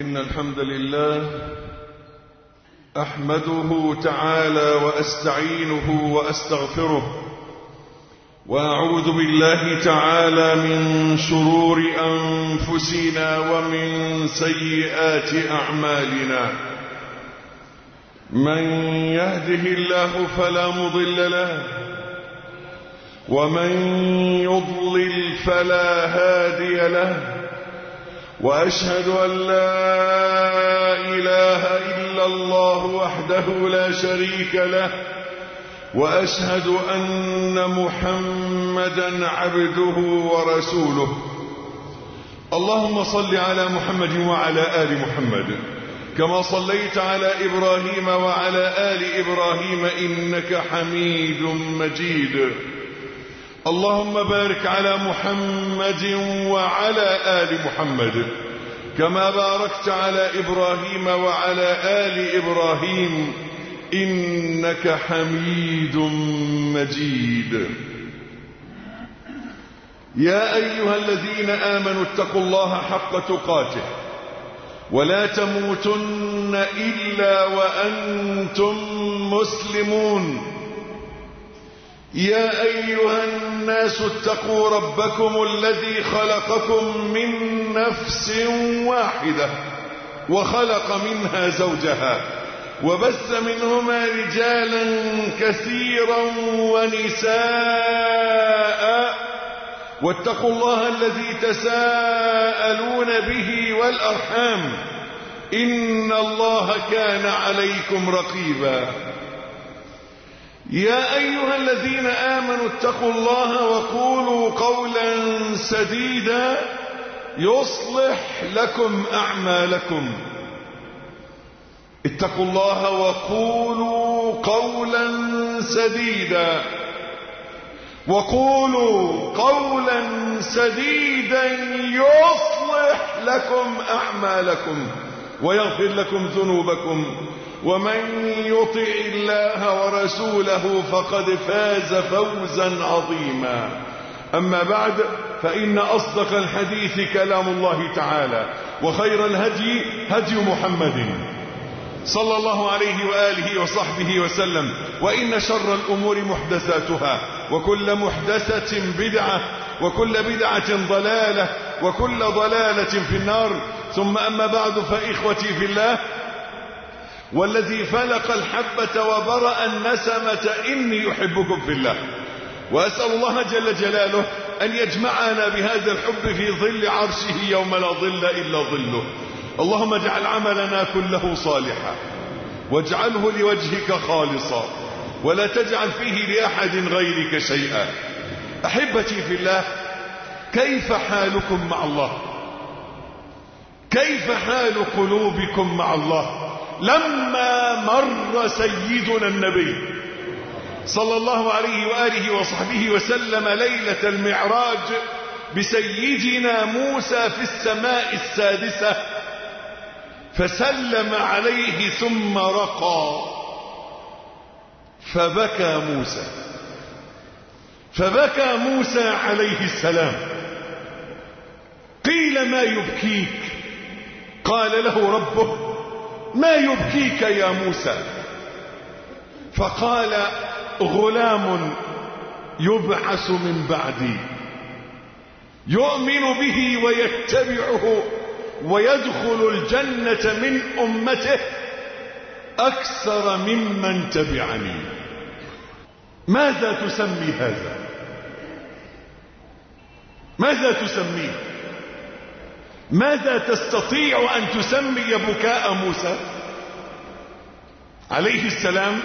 إن الحمد لله أحمده تعالى وأستعينه وأستغفره، وأعوذ بالله تعالى من شرور أنفسنا ومن سيئات أعمالنا. من يهده الله فلا مضل له، ومن يضلل فلا هادي له، وأشهد أن لا إله إلا الله وحده لا شريك له، وأشهد أن محمدا عبده ورسوله. اللهم صل على محمد وعلى آل محمد كما صليت على إبراهيم وعلى آل إبراهيم إنك حميد مجيد. اللهم بارك على محمد وعلى آل محمد كما باركت على إبراهيم وعلى آل إبراهيم إنك حميد مجيد. يا أيها الذين آمنوا اتقوا الله حق تقاته ولا تموتن إلا وأنتم مسلمون. يا أيها الناس اتقوا ربكم الذي خلقكم من نفس واحدة وخلق منها زوجها وبث منهما رجالا كثيرا ونساء، واتقوا الله الذي تساءلون به والأرحام إن الله كان عليكم رقيبا. يا أيها الذين آمنوا اتقوا الله وقولوا قولا سديدا يصلح لكم أعمالكم. اتقوا الله وقولوا قولا سديدا، وقولوا قولا سديدا يصلح لكم أعمالكم ويغفر لكم ذنوبكم، ومن يطع الله ورسوله فقد فاز فوزا عظيما. أما بعد، فإن أصدق الحديث كلام الله تعالى، وخير الهدي هدي محمد صلى الله عليه وآله وصحبه وسلم، وإن شر الأمور محدثاتها، وكل محدثة بدعة، وكل بدعة ضلالة، وكل ضلالة في النار. ثم أما بعد، فإخوتي في الله، والذي فلق الحبة وبرأ النسمة إني أحبكم في الله، وأسأل الله جل جلاله أن يجمعنا بهذا الحب في ظل عرشه يوم لا ظل إلا ظله. اللهم اجعل عملنا كله صالحا، واجعله لوجهك خالصا، ولا تجعل فيه لأحد غيرك شيئا. أحبتي في الله، كيف حالكم مع الله؟ كيف حال قلوبكم مع الله لما مر سيدنا النبي صلى الله عليه وآله وصحبه وسلم ليلة المعراج بسيدنا موسى في السماء السادسة، فسلم عليه ثم رقى، فبكى موسى عليه السلام. قيل: ما يبكيك؟ قال له ربه: ما يبكيك يا موسى؟ فقال: غلام يبعث من بعدي يؤمن به ويتبعه ويدخل الجنة من أمته أكثر ممن تبعني. ماذا تسمي هذا؟ ماذا تسميه؟ ماذا تستطيع أن تسمي بكاء موسى عليه السلام؟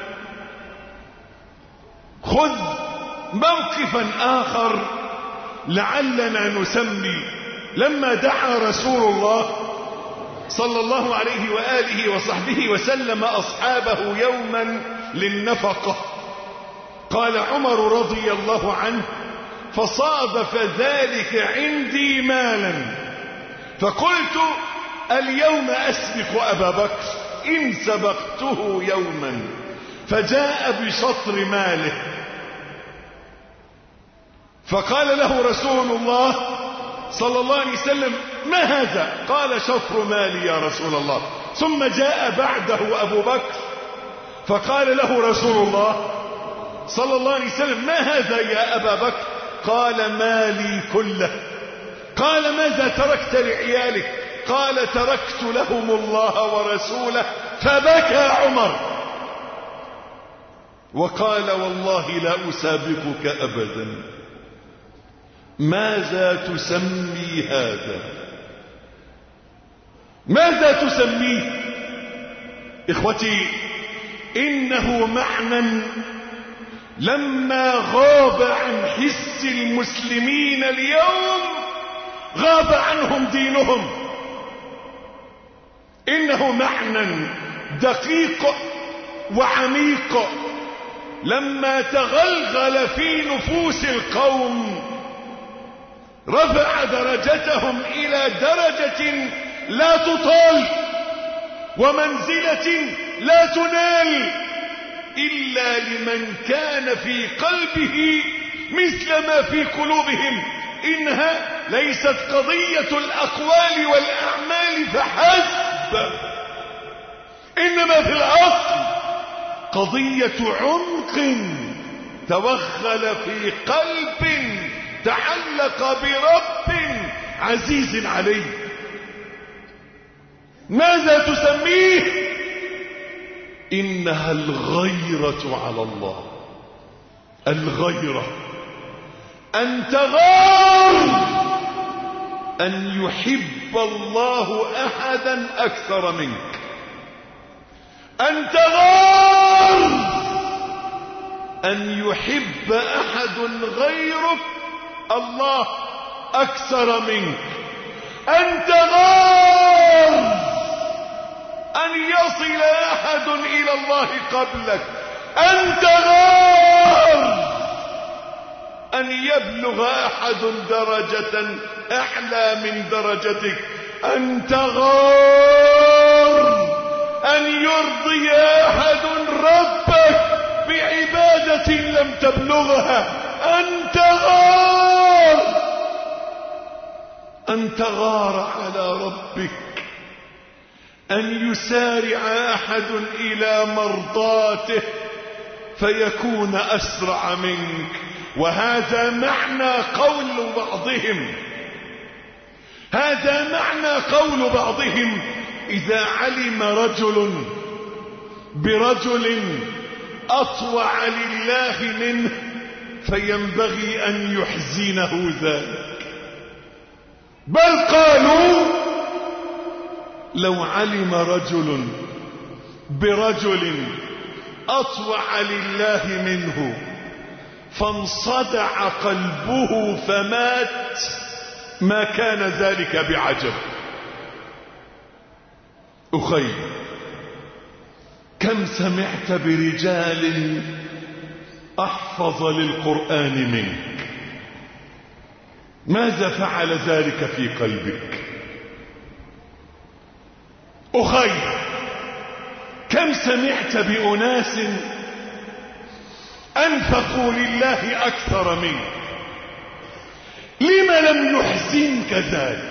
خذ موقفا آخر لعلنا نسمي لما دعا رسول الله صلى الله عليه وآله وصحبه وسلم أصحابه يوما للنفقة. قال عمر رضي الله عنه: فصادف ذلك عندي مالا، فقلت: اليوم أسبق أبا بكر إن سبقته يوما. فجاء بشطر ماله، فقال له رسول الله صلى الله عليه وسلم: ما هذا؟ قال: شطر مالي يا رسول الله. ثم جاء بعده أبو بكر فقال له رسول الله صلى الله عليه وسلم: ما هذا يا أبا بكر؟ قال: مالي كله. قال: ماذا تركت لعيالك؟ قال: تركت لهم الله ورسوله. فبكى عمر وقال: والله لا أسابقك أبدا. ماذا تسمي هذا؟ ماذا تسميه؟ إخوتي، إنه معنى لما غاب عن حس المسلمين اليوم غاب عنهم دينهم. إنه معنى دقيق وعميق لما تغلغل في نفوس القوم رفع درجتهم إلى درجة لا تطال ومنزلة لا تنال إلا لمن كان في قلبه مثل ما في قلوبهم. إنها ليست قضية الأقوال والأعمال فحسب، إنما في الأصل قضية عمق توغل في قلب تعلق برب عزيز عليه. ماذا تسميه؟ إنها الغيرة على الله. الغيرة أن تغار أن يحب الله أحدا أكثر منك، أن تغار أن يحب أحد غيرك الله أكثر منك، أن تغار أن يصل أحد إلى الله قبلك، أن تغار أن يبلغ أحد درجة أعلى من درجتك، أن تغار أن يرضي أحد ربك بعبادة لم تبلغها، أن تغار على ربك، أن يسارع أحد إلى مرضاته فيكون أسرع منك. وهذا معنى قول بعضهم، هذا معنى قول بعضهم: إذا علم رجل برجل أطوع لله منه فينبغي أن يحزنه ذلك. بل قالوا: لو علم رجل برجل أطوع لله منه فانصدع قلبه فمات ما كان ذلك بعجب. أخي، كم سمعت برجال أحفظ للقرآن منك، ماذا فعل ذلك في قلبك؟ أخي، كم سمعت بأناس أنفقوا لله أكثر منك، لم لم يحزنك ذلك؟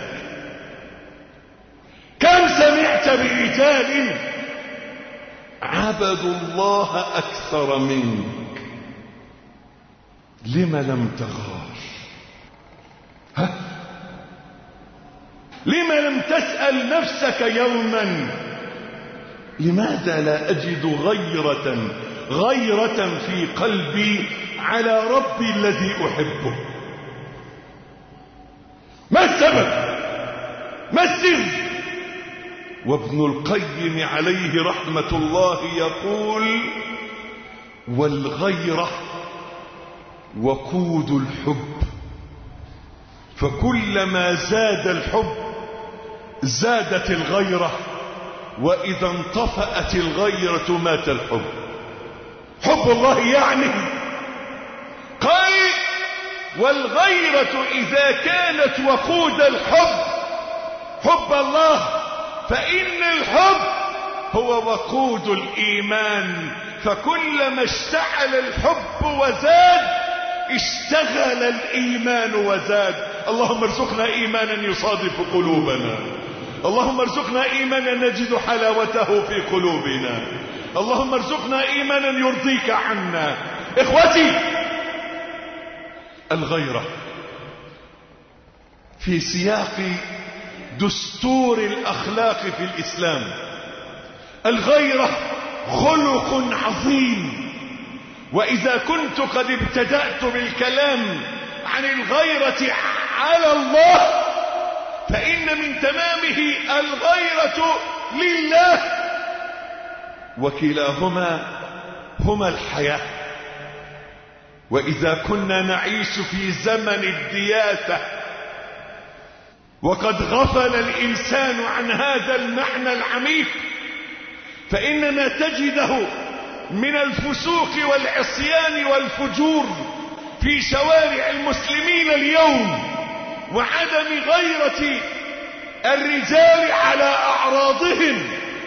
كم سمعت برجال عبدوا الله أكثر منك، لم لم تغار؟ لم لم تسأل نفسك يوما: لماذا لا أجد غيرة في قلبي على ربي الذي أحبه؟ ما السبب؟ ما السر؟ وابن القيم عليه رحمة الله يقول: والغيرة وقود الحب، فكلما زاد الحب زادت الغيرة، وإذا انطفأت الغيرة مات الحب. حب الله يعني قال: والغيرة إذا كانت وقود الحب حب الله، فإن الحب هو وقود الإيمان، فكلما اشتعل الحب وزاد اشتغل الإيمان وزاد. اللهم ارزقنا إيمانا يصادف قلوبنا، اللهم ارزقنا إيمانا نجد حلاوته في قلوبنا، اللهم ارزقنا إيمانا يرضيك عنا. إخوتي، الغيرة في سياق دستور الأخلاق في الإسلام. الغيرة خلق عظيم، وإذا كنت قد ابتدأت بالكلام عن الغيرة على الله، فإن من تمامه الغيرة لله، وكلاهما هما الحياة. وإذا كنا نعيش في زمن الدياثة وقد غفل الإنسان عن هذا المعنى العميق، فإننا تجده من الفسوق والعصيان والفجور في شوارع المسلمين اليوم، وعدم غيرة الرجال على أعراضهم،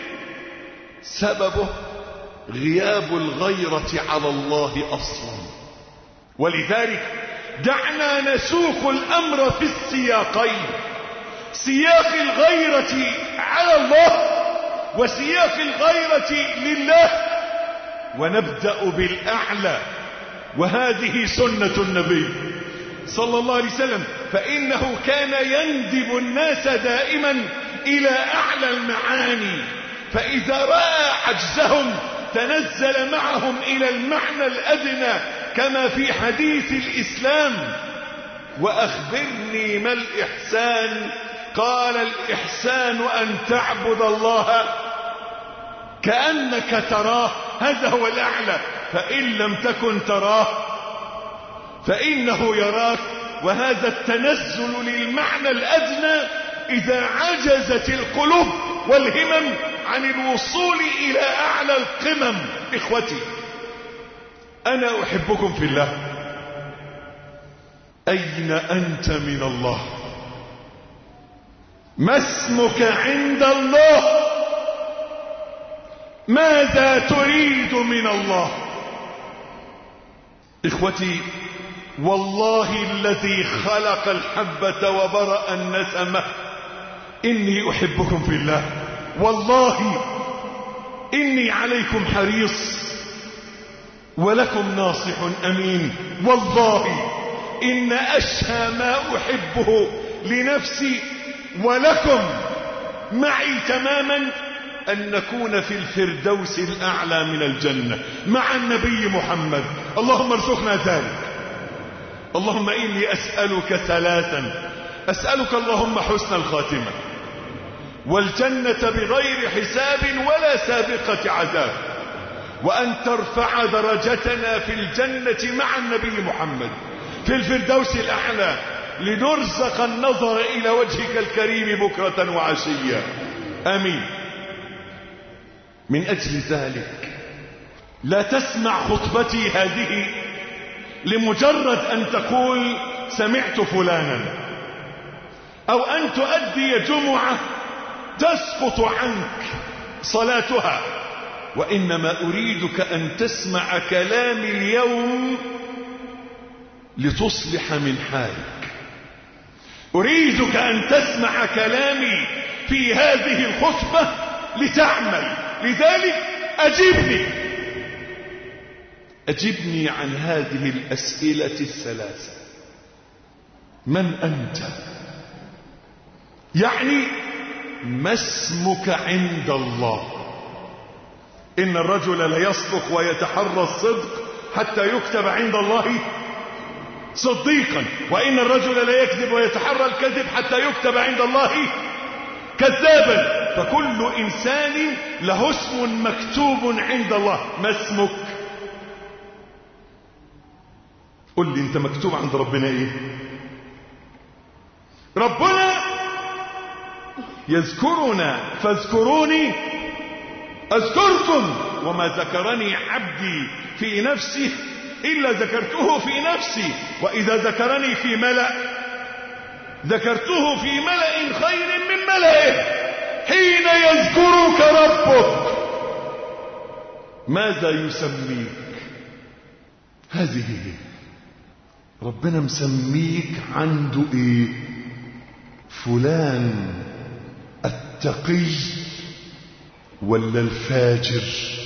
سببه غياب الغيرة على الله أصلا. ولذلك دعنا نسوق الأمر في السياقين، سياق الغيرة على الله وسياق الغيرة لله، ونبدأ بالأعلى، وهذه سنة النبي صلى الله عليه وسلم، فإنه كان يندب الناس دائما إلى أعلى المعاني، فإذا رأى عجزهم تنزل معهم إلى المعنى الأدنى، كما في حديث الإسلام: وأخبرني ما الإحسان؟ قال: الإحسان أن تعبد الله كأنك تراه، هذا هو الأعلى، فإن لم تكن تراه فإنه يراك. وهذا التنزل للمعنى الأدنى إذا عجزت القلوب والهمم عن الوصول إلى أعلى القمم. إخوتي، أنا أحبكم في الله. أين أنت من الله؟ ما اسمك عند الله؟ ماذا تريد من الله؟ إخوتي، والله الذي خلق الحبة وبرأ النسمة إني أحبكم في الله، والله إني عليكم حريص ولكم ناصح أمين. والله إن أشهى ما أحبه لنفسي ولكم معي تماما أن نكون في الفردوس الأعلى من الجنة مع النبي محمد. اللهم ارزقنا ذلك. اللهم إني أسألك ثلاثا: أسألك اللهم حسن الخاتمة، والجنة بغير حساب ولا سابقة عذاب، وأن ترفع درجتنا في الجنة مع النبي محمد في الفردوس الأعلى، لنرزق النظر إلى وجهك الكريم بكرة وعشية. آمين. من أجل ذلك لا تسمع خطبتي هذه لمجرد أن تقول سمعت فلانا، أو أن تؤدي جمعة تسقط عنك صلاتها، وإنما أريدك أن تسمع كلامي اليوم لتصلح من حالك. أريدك أن تسمع كلامي في هذه الخطبة لتعمل. لذلك أجبني عن هذه الأسئلة الثلاثة: من أنت؟ يعني ما اسمك عند الله؟ إن الرجل ليصدق ويتحرى الصدق حتى يكتب عند الله صديقا، وإن الرجل لا يكذب ويتحرى الكذب حتى يكتب عند الله كذابا. فكل إنسان له اسم مكتوب عند الله. ما اسمك؟ قل لي انت مكتوب عند ربنا ايه؟ ربنا يذكرنا فاذكروني اذكركم، وما ذكرني عبدي في نفسه إلا ذكرته في نفسي، وإذا ذكرني في ملأ ذكرته في ملأ خير من ملئه. حين يذكرك ربك ماذا يسميك؟ هذه هي. ربنا مسميك عنده ايه؟ فلان التقي ولا الفاجر؟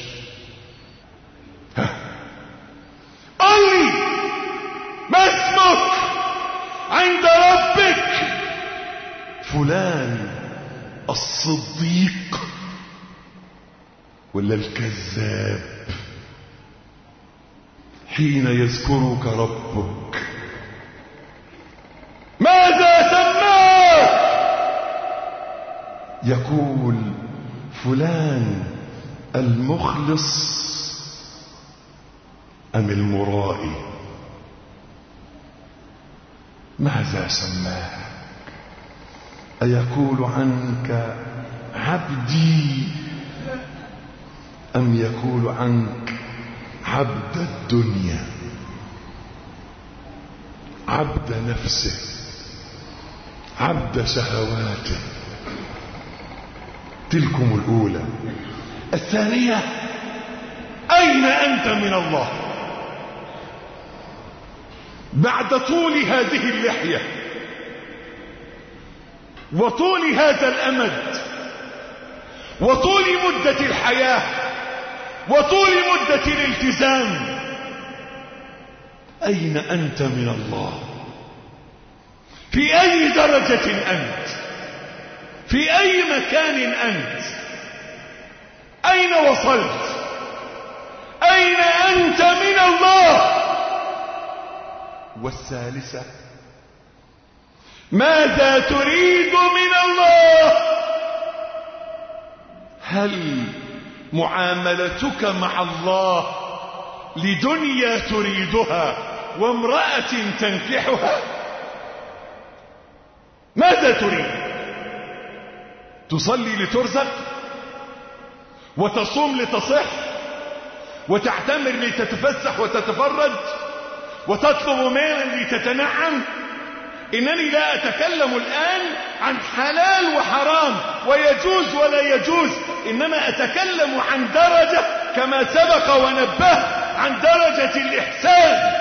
قل لي ما اسمك عند ربك؟ فلان الصديق ولا الكذاب؟ حين يذكرك ربك ماذا سماك؟ يقول فلان المخلص أم المرائي؟ ماذا سماك؟ أيقول عنك عبدي أم يقول عنك عبد الدنيا، عبد نفسه، عبد شهواته؟ تلكم الأولى. الثانية، أين أنت من الله بعد طول هذه اللحية وطول هذا الأمد وطول مدة الحياة وطول مدة الالتزام؟ أين أنت من الله؟ في أي درجة أنت؟ في أي مكان أنت؟ أين وصلت؟ أين أنت من الله؟ والثالثة، ماذا تريد من الله؟ هل معاملتك مع الله لدنيا تريدها وامرأة تنكحها؟ ماذا تريد؟ تصلي لترزق، وتصوم لتصح، وتعتمر لتتفسح وتتفرج، وتطلب مالا لتتنعم؟ إنني لا أتكلم الآن عن حلال وحرام ويجوز ولا يجوز، إنما أتكلم عن درجة كما سبق ونبه عن درجة الإحسان.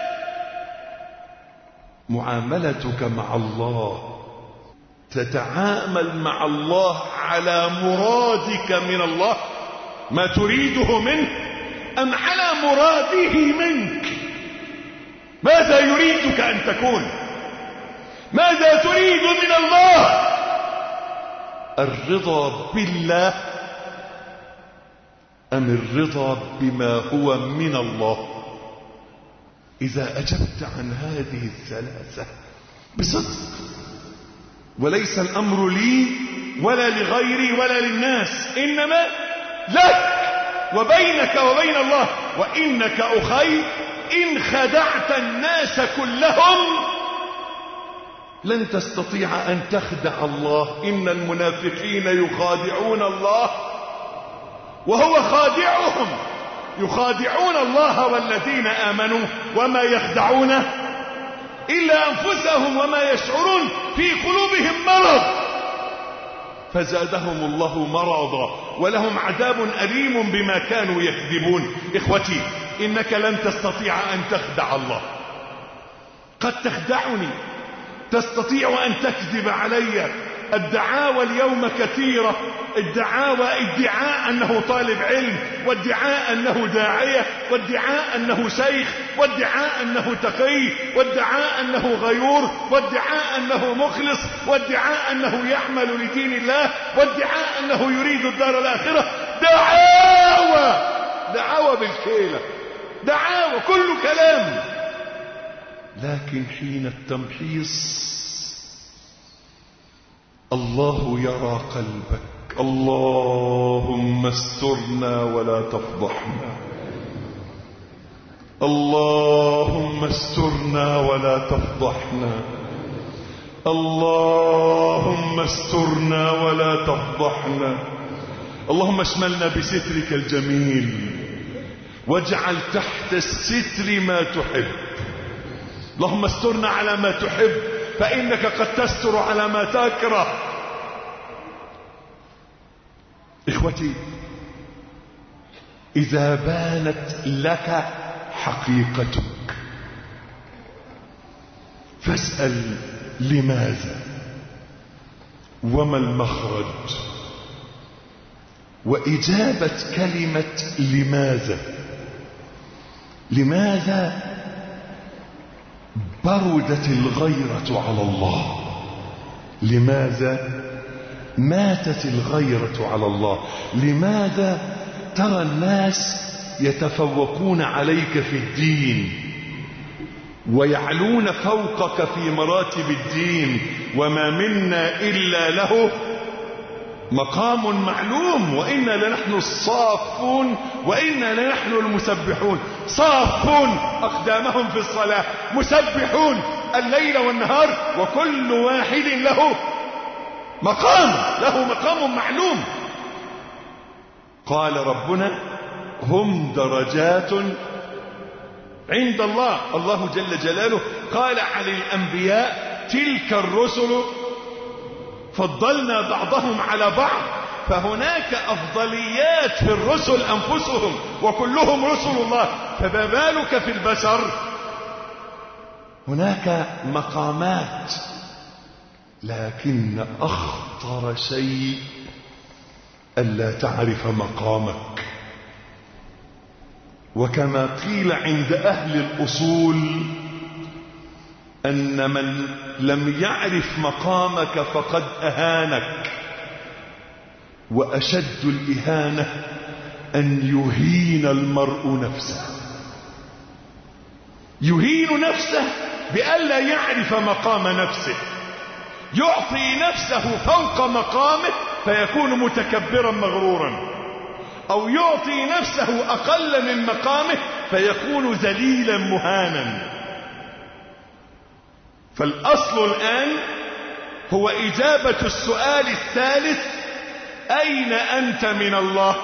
معاملتك مع الله، تتعامل مع الله على مرادك من الله، ما تريده منه، أم على مراده منك؟ ماذا يريدك أن تكون؟ ماذا تريد من الله؟ الرضا بالله أم الرضا بما هو من الله؟ إذا أجبت عن هذه الثلاثة بصدق، وليس الأمر لي ولا لغيري ولا للناس، إنما لك وبينك وبين الله، وإنك أخي إن خدعت الناس كلهم لن تستطيع أن تخدع الله. إن المنافقين يخادعون الله وهو خادعهم، يخادعون الله والذين آمنوا وما يخدعون إلا أنفسهم وما يشعرون، في قلوبهم مرض فزادهم الله مرضا ولهم عذاب أليم بما كانوا يكذبون. إخوتي، إنك لن تستطيع أن تخدع الله. قد تخدعني، تستطيع أن تكذب علي. الدعاوى اليوم كثيرة، ادعاء أنه طالب علم، وادعاء أنه داعية، وادعاء أنه شيخ، وادعاء أنه تقي، وادعاء أنه غيور، وادعاء أنه مخلص، وادعاء أنه يعمل لدين الله، وادعاء أنه يريد الدار الآخرة. دعاوى بالكيلة، دعاوى، كل كلام. لكن حين التمحيص الله يرى قلبك. اللهم استرنا ولا تفضحنا، اللهم استرنا ولا تفضحنا، اللهم استرنا ولا تفضحنا. اللهم اشملنا بسترك الجميل، واجعل تحت الستر ما تحب. اللهم استرنا على ما تحب، فإنك قد تستر على ما تكره. إخوتي، إذا بانت لك حقيقتك فاسأل لماذا وما المخرج. وإجابة كلمة لماذا بردت الغيرة على الله، لماذا ماتت الغيرة على الله، لماذا ترى الناس يتفوقون عليك في الدين ويعلون فوقك في مراتب الدين، وما منا إلا له مقام معلوم، وإنا لنحن الصافون وإنا لنحن المسبحون. صافون أقدامهم في الصلاة، مسبحون الليل والنهار، وكل واحد له مقام معلوم. قال ربنا هم درجات عند الله. الله جل جلاله قال عن الأنبياء تلك الرسل فضلنا بعضهم على بعض، فهناك أفضليات في الرسل أنفسهم وكلهم رسل الله، فما بالك في البشر؟ هناك مقامات، لكن أخطر شيء ألا تعرف مقامك. وكما قيل عند أهل الأصول أن من لم يعرف مقامك فقد أهانك، وأشد الإهانة أن يهين المرء نفسه، يهين نفسه بألا يعرف مقام نفسه، يعطي نفسه فوق مقامه فيكون متكبرا مغرورا، أو يعطي نفسه أقل من مقامه فيكون ذليلا مهانا. فالأصل الآن هو إجابة السؤال الثالث: أين أنت من الله؟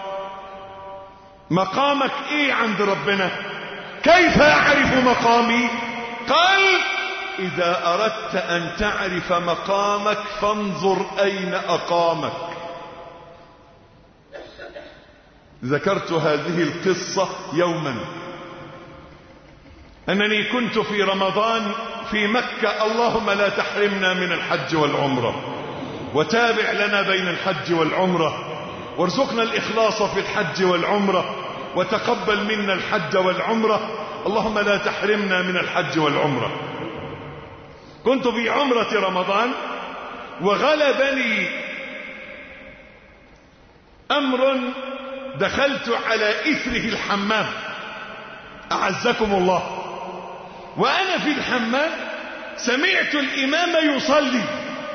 مقامك إيه عند ربنا؟ كيف أعرف مقامي؟ قال: إذا أردت أن تعرف مقامك فانظر أين أقامك. ذكرت هذه القصة يوما، أنني كنت في رمضان في مكة. اللهم لا تحرمنا من الحج والعمرة، وتابع لنا بين الحج والعمرة، وارزقنا الإخلاص في الحج والعمرة، وتقبل منا الحج والعمرة. اللهم لا تحرمنا من الحج والعمرة. كنت في عمرة رمضان، وغلبني أمر دخلت على إثره الحمام، أعزكم الله، وأنا في الحمام سمعت الإمام يصلي،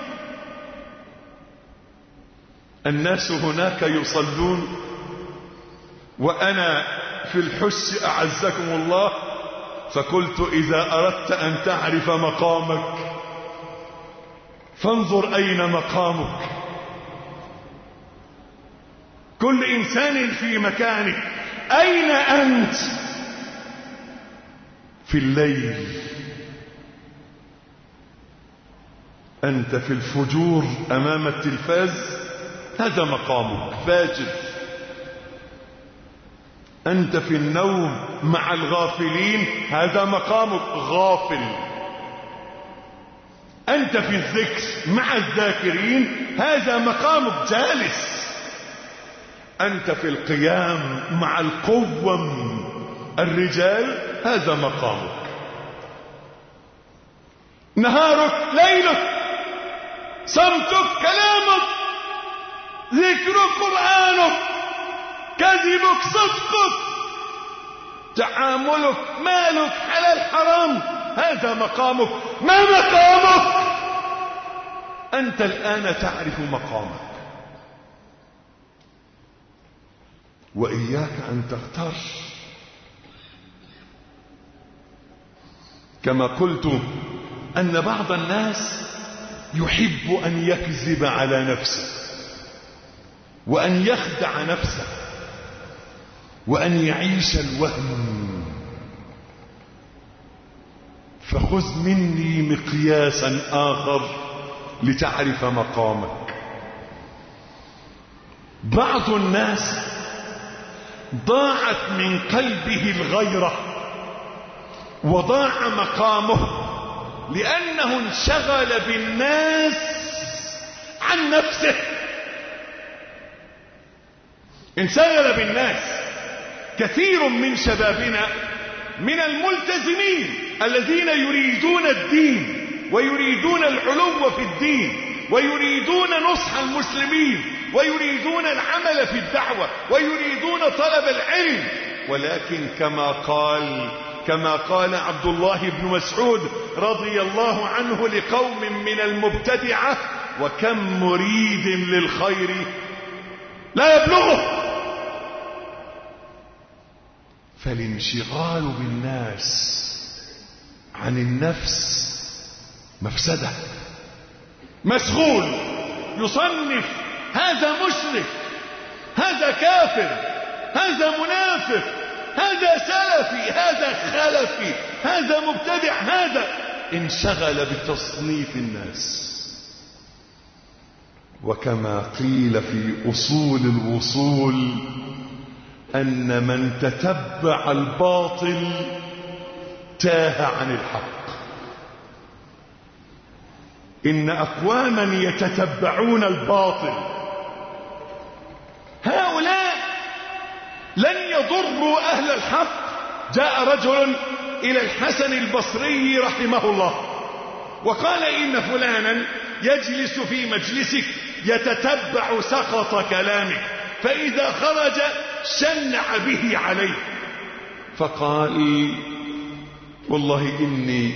الناس هناك يصلون وأنا في الحس، أعزكم الله. فقلت: إذا أردت أن تعرف مقامك فانظر أين مقامك. كل إنسان في مكانه. أين أنت في الليل؟ أنت في الفجور أمام التلفاز، هذا مقامك، فاجر. أنت في النوم مع الغافلين، هذا مقامك، غافل. أنت في الذكر مع الذاكرين، هذا مقامك، جالس. أنت في القيام مع القوم الرجال، هذا مقامك. نهارك ليلك، صمتك كلامك، ذكرك قرآنك، كذبك صدقك، تعاملك مالك حلال حرام، هذا مقامك. ما مقامك؟ أنت الآن تعرف مقامك، وإياك أن تغتر. كما قلت أن بعض الناس يحب أن يكذب على نفسه، وأن يخدع نفسه، وأن يعيش الوهم. فخذ مني مقياسا آخر لتعرف مقامك. بعض الناس ضاعت من قلبه الغيرة وضاع مقامه لأنه انشغل بالناس عن نفسه. انشغل بالناس. كثير من شبابنا من الملتزمين الذين يريدون الدين ويريدون العلو في الدين ويريدون نصح المسلمين ويريدون العمل في الدعوة ويريدون طلب العلم، ولكن كما قال عبد الله بن مسعود رضي الله عنه لقوم من المبتدعة: وكم مريد للخير لا يبلغه. فالانشغال بالناس عن النفس مفسدة. مشغول يصنف: هذا مشرك، هذا كافر، هذا منافق، هذا سلفي، هذا خلفي، هذا مبتدع، هذا. انشغل بتصنيف الناس. وكما قيل في أصول الوصول: أن من تتبع الباطل تاه عن الحق. إن أقواما يتتبعون الباطل هؤلاء لن يضروا أهل الحق. جاء رجل إلى الحسن البصري رحمه الله وقال: إن فلانا يجلس في مجلسك يتتبع سقط كلامك، فإذا خرج شنع به عليه. فقال: والله إني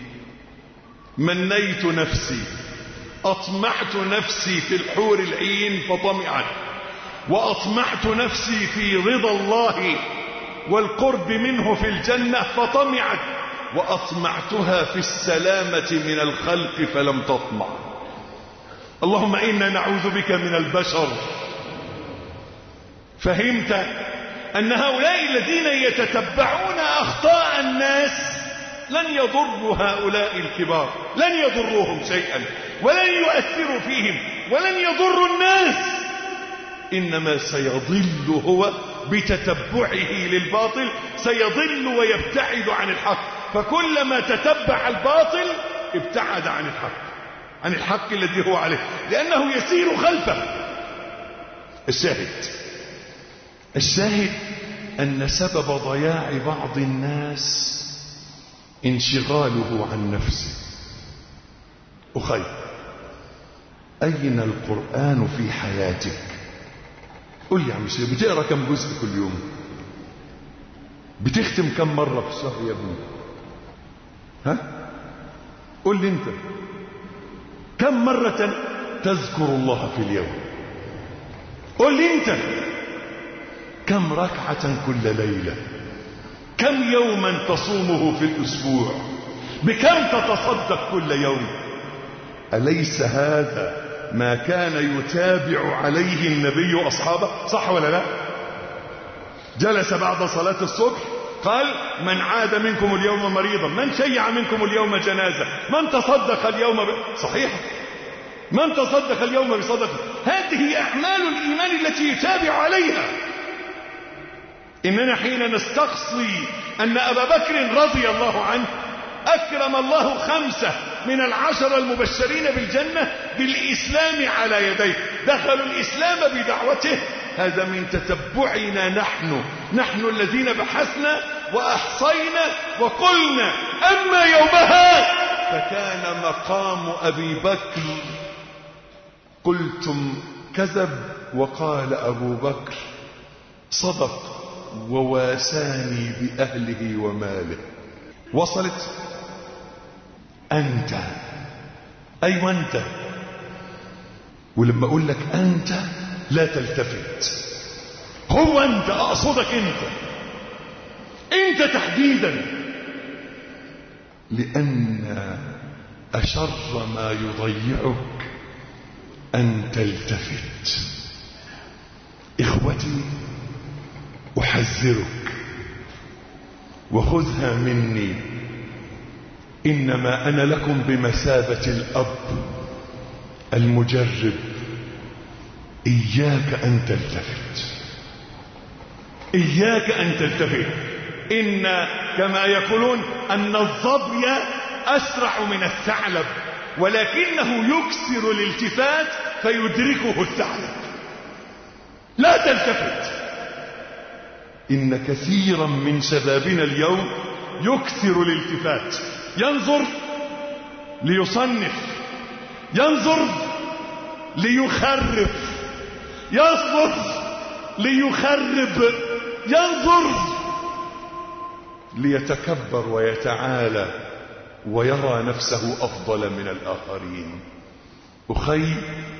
منيت نفسي، أطمعت نفسي في الحور العين فطمعت، وأطمعت نفسي في رضا الله والقرب منه في الجنة فطمعت، وأطمعتها في السلامة من الخلق فلم تطمع. اللهم إنا نعوذ بك من البشر. فهمت أن هؤلاء الذين يتتبعون أخطاء الناس لن يضروا هؤلاء الكبار، لن يضروهم شيئا ولن يؤثروا فيهم ولن يضروا الناس، إنما سيضل هو بتتبعه للباطل، سيضل ويبتعد عن الحق. فكلما تتبع الباطل ابتعد عن الحق الذي هو عليه، لأنه يسير خلفه. الشاهد أن سبب ضياع بعض الناس انشغاله عن نفسه. أخي، أين القرآن في حياتك؟ قل لي يا عم شيخ، بتقرأ كم جزء كل يوم؟ بتختم كم مرة في الشهر يا ابني؟ ها؟ قل لي انت كم مرة تذكر الله في اليوم؟ قل لي انت كم ركعة كل ليلة؟ كم يوما تصومه في الأسبوع؟ بكم تتصدق كل يوم؟ أليس هذا ما كان يتابع عليه النبي أصحابه؟ صح ولا لا؟ جلس بعد صلاة الصبح قال: من عاد منكم اليوم مريضا، من شيع منكم اليوم جنازة، من تصدق اليوم صحيح، من تصدق اليوم بصدقه. هذه أعمال الإيمان التي يتابع عليها. إننا حين نستقصي أن أبا بكر رضي الله عنه أكرم الله 5 من 10 المبشرين بالجنة بالإسلام على يديه، دخلوا الإسلام بدعوته، هذا من تتبعنا نحن الذين بحثنا وأحصينا وقلنا. أما يومها فكان مقام أبي بكر، قلتم كذب وقال أبو بكر صدق وواساني بأهله وماله. وصلت؟ أنت، أيوة أنت. ولما أقول لك أنت لا تلتفت، هو أنت، أقصدك أنت تحديدا، لأن أشر ما يضيعك أن تلتفت. إخوتي، أحذرك وخذها مني، إنما أنا لكم بمثابة الأب المجرب. إياك أن تلتفت، إياك أن تلتفت. إن كما يقولون أن الظبي أسرع من الثعلب، ولكنه يكسر الالتفات فيدركه الثعلب. لا تلتفت. إن كثيرا من شبابنا اليوم يكثر الالتفات، ينظر ليصنف، ينظر ليخرب، ينظر ليخرب، ينظر ليتكبر ويتعالى ويرى نفسه أفضل من الآخرين. أخي،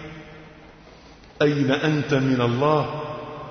أين أنت من الله؟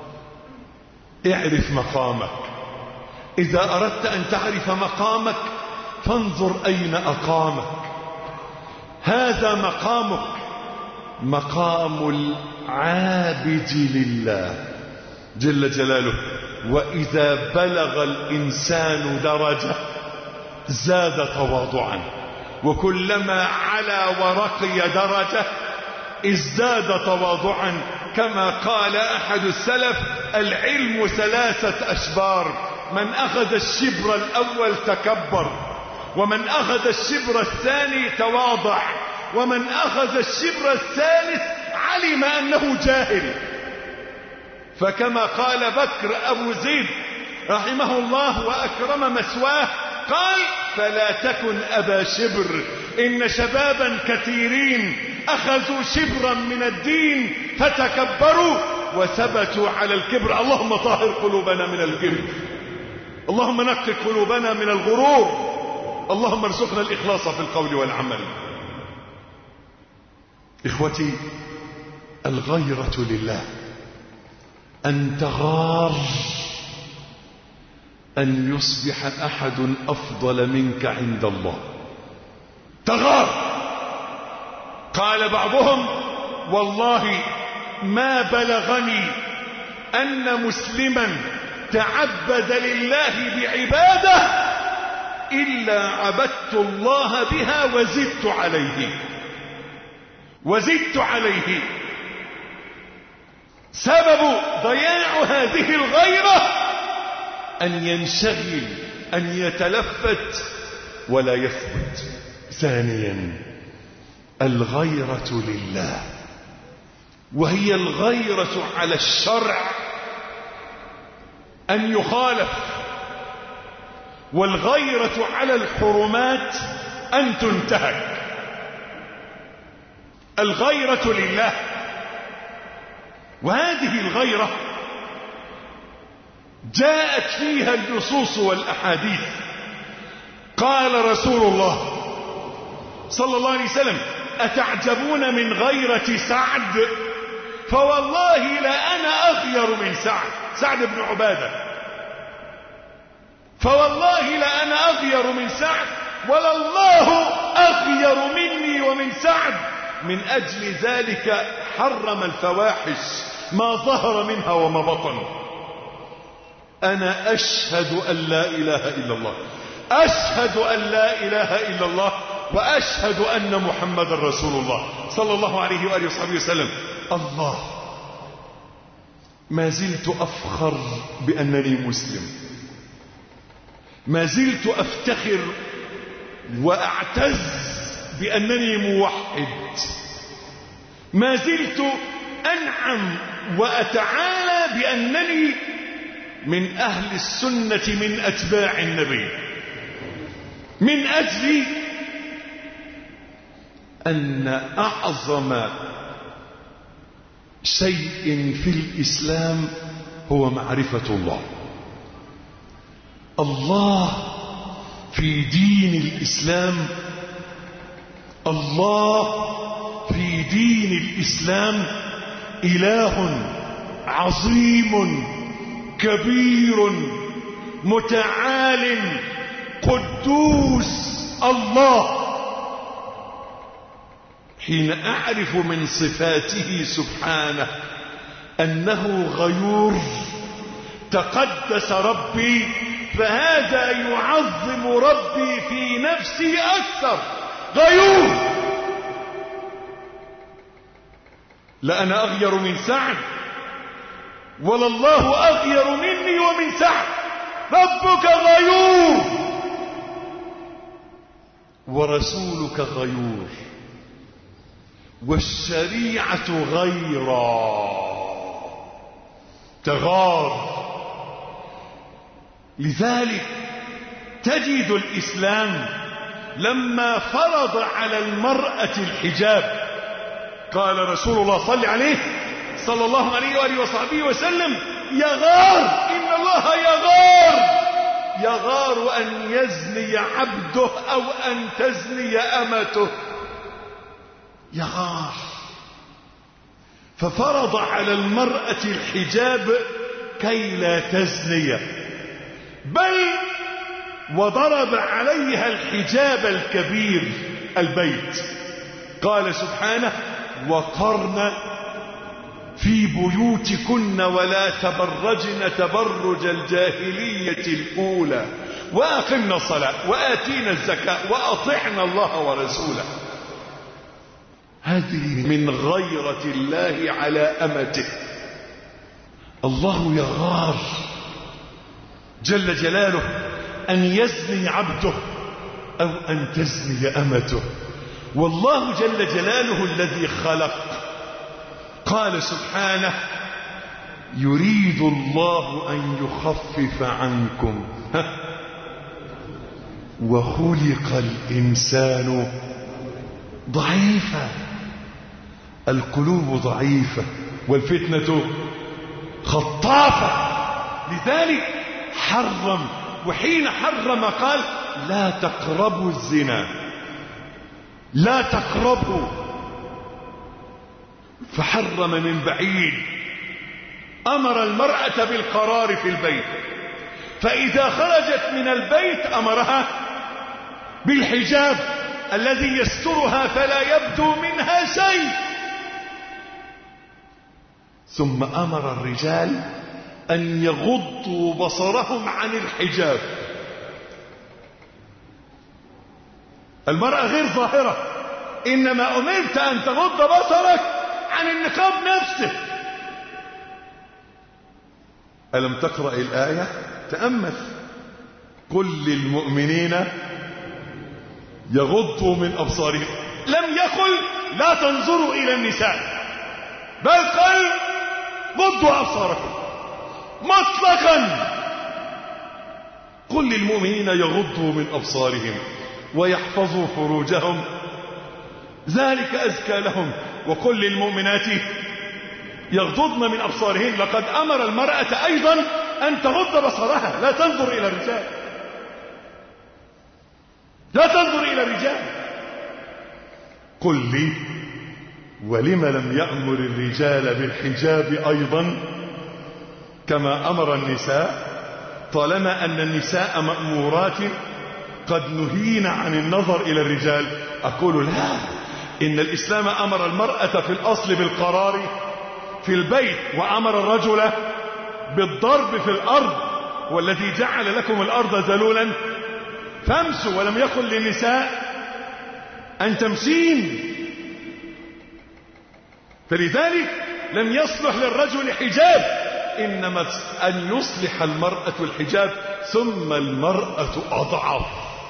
اعرف مقامك. إذا أردت أن تعرف مقامك فانظر أين أقامك. هذا مقامك، مقام العابد لله جل جلاله. وإذا بلغ الإنسان درجة زاد تواضعا، وكلما علا ورقي درجة ازداد تواضعا. كما قال أحد السلف: العلم 3 أشبار، من أخذ الشبر الأول تكبر، ومن أخذ الشبر الثاني تواضع، ومن أخذ الشبر الثالث علم أنه جاهل. فكما قال بكر أبو زيد رحمه الله وأكرم مثواه، قال: فلا تكن أبا شبر، إن شبابا كثيرين أخذوا شبرا من الدين فتكبروا وثبتوا على الكبر. اللهم طهر قلوبنا من الكبر، اللهم نقي قلوبنا من الغرور، اللهم ارزقنا الإخلاص في القول والعمل. إخوتي، الغيرة لله، أن تغار أن يصبح أحد أفضل منك عند الله. تغار. قال بعضهم: والله ما بلغني أن مسلما تعبد لله بعبادة إلا عبدت الله بها وزدت عليه، وزدت عليه. سبب ضياع هذه الغيرة أن ينشغل، أن يتلفت ولا يثبت. ثانيا، الغيرة لله، وهي الغيرة على الشرع أن يخالف، والغيرة على الحرمات أن تنتهك. الغيرة لله، وهذه الغيرة جاءت فيها النصوص والأحاديث. قال رسول الله صلى الله عليه وسلم: أتعجبون من غيرة سعد؟ فوالله لا أنا أغير من سعد بن عبادة، فوالله لا أنا أغير من سعد، ولا الله أغير مني ومن سعد. من أجل ذلك حرم الفواحش ما ظهر منها وما بطن. أنا أشهد أن لا إله إلا الله، أشهد أن لا إله إلا الله، وأشهد أن محمد رسول الله صلى الله عليه وآله وصحبه وسلم. الله، ما زلت أفخر بأنني مسلم، ما زلت أفتخر وأعتز بأنني موحد، ما زلت أنعم وأتعالى بأنني من أهل السنة من أتباع النبي، من أجل أن أعظم شيء في الإسلام هو معرفة الله. الله في دين الإسلام، الله في دين الإسلام إله عظيم كبير متعال قدوس. الله حين أعرف من صفاته سبحانه أنه غيور تقدس ربي، فهذا يعظم ربي في نفسي أكثر. غيور، لا أنا أغير من سعد، ولا الله أغير مني ومن سعد. ربك غيور، ورسولك غيور والشريعة غيرا، تغار. لذلك تجد الإسلام لما فرض على المرأة الحجاب قال رسول الله صلى الله عليه وآله وصحبه وسلم: يغار، إن الله يغار أن يزني عبده أو أن تزني أمته، يغار. ففرض على المرأة الحجاب كي لا تزني، بل وضرب عليها الحجاب الكبير البيت. قال سبحانه: وقرن في بيوتكن ولا تبرجن تبرج الجاهلية الأولى وأقمنا الصلاة وآتينا الزكاة وأطعنا الله ورسوله. هذه من غيرة الله على أمته. الله يغار جل جلاله أن يزني عبده أو أن تزني أمته، والله جل جلاله الذي خلق. قال سبحانه: يريد الله أن يخفف عنكم وخلق الإنسان ضعيفا. القلوب ضعيفة والفتنة خطافة. لذلك حرم، وحين حرم قال: لا تقربوا الزنا، لا تقربوا. فحرم من بعيد. أمر المرأة بالقرار في البيت، فإذا خرجت من البيت أمرها بالحجاب الذي يسترها فلا يبدو منها شيء. ثم أمر الرجال أن يغضوا بصرهم عن الحجاب. المرأة غير ظاهرة، إنما أمرت أن تغض بصرك عن النقاب نفسه. ألم تقرأ الآية؟ تأمل: قل للمؤمنين يغضوا من أبصارهم. لم يقل لا تنظروا إلى النساء، بل قال غضوا أبصاركم مطلقا. قل للمؤمنين يغضوا من أبصارهم ويحفظوا فروجهم ذلك أزكى لهم، وقل للمؤمنات يغضضن من أبصارهن. لقد أمر المرأة أيضا أن تغض بصرها، لا تنظر إلى الرجال، لا تنظر إلى الرجال. قل لي: ولم لم يأمر الرجال بالحجاب أيضا كما أمر النساء، طالما أن النساء مأمورات قد نهينا عن النظر إلى الرجال؟ أقول لا، إن الإسلام أمر المرأة في الأصل بالقرار في البيت، وأمر الرجل بالضرب في الأرض، والذي جعل لكم الأرض ذلولا فامسوا، ولم يقل للنساء أن تمسين. فلذلك لم يصلح للرجل حجاب، إنما أن يصلح المرأة الحجاب، ثم المرأة أضعف.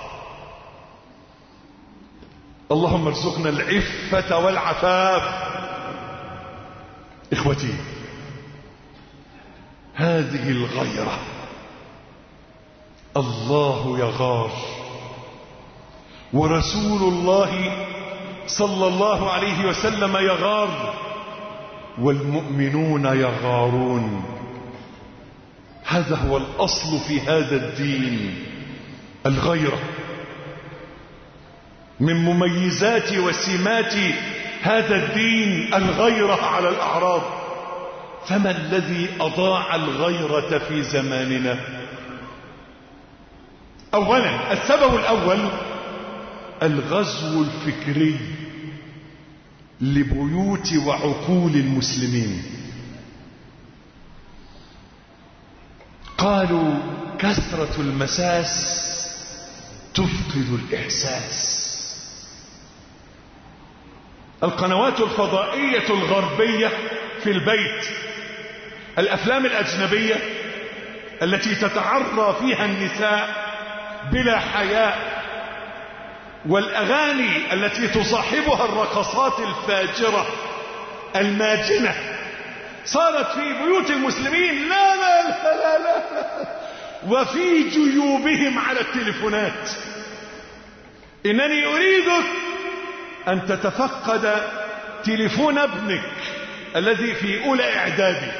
اللهم ارزقنا العفة والعفاف. إخوتي، هذه الغيرة. الله يغار، ورسول الله صلى الله عليه وسلم يغار، والمؤمنون يغارون. هذا هو الأصل في هذا الدين، الغيرة. من مميزات وسمات هذا الدين الغيرة على الأعراض. فما الذي أضاع الغيرة في زماننا؟ أولا، السبب الأول الغزو الفكري لبيوت وعقول المسلمين. قالوا: كثرة المساس تفقد الإحساس. القنوات الفضائية الغربية في البيت، الأفلام الأجنبية التي تتعرى فيها النساء بلا حياء، والأغاني التي تصاحبها الرقصات الفاجرة الماجنة صارت في بيوت المسلمين. لا لا لا لا لا, لا. وفي جيوبهم على التليفونات. إنني أريدك أن تتفقد تليفون ابنك الذي في أولى إعدادي،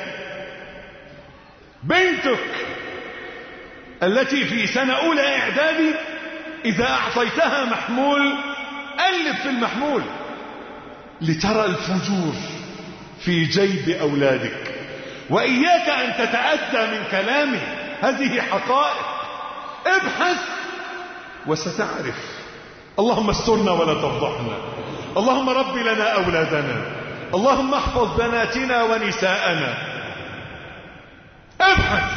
بنتك التي في سنة أولى إعدادي، إذا أعطيتها محمول قلب في المحمول لترى الفجور في جيب أولادك. وإياك أن تتأذى من كلامي، هذه حقائق. ابحث وستعرف. اللهم استرنا ولا تفضحنا، اللهم رب لنا أولادنا، اللهم احفظ بناتنا ونساءنا. ابحث.